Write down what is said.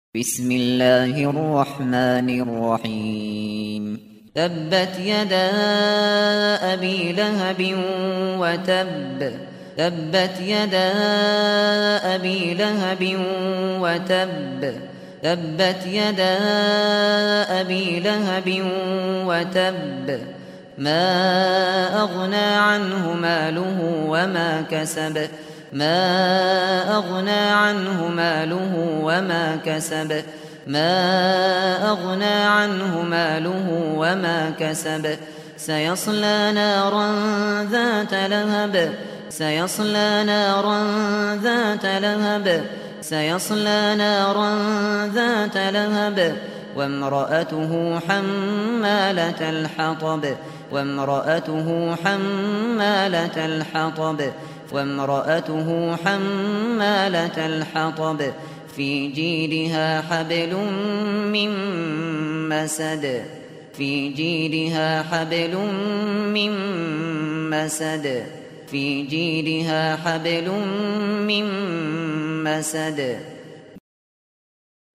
بسم الله الرحمن الرحيم تبت يدا أبي لهب وتب تبت يدا أبي لهب وتب تبت يدا أبي لهب وتب ما أغنى عنه ماله وما كسب ما أغنى عنه ماله وما كسب ما أغنى عنه ماله وما كسب سيصلى نارا ذات لهب سيصلى نارا ذات لهب سيصلى نارا ذات لهب وامرأته حمالة الحطب وامرأته حمالة الحطب وامرأته حمالة الحطب في جيدها حبل من مسد في جيدها حبل من مسد في جيدها حبل من مسد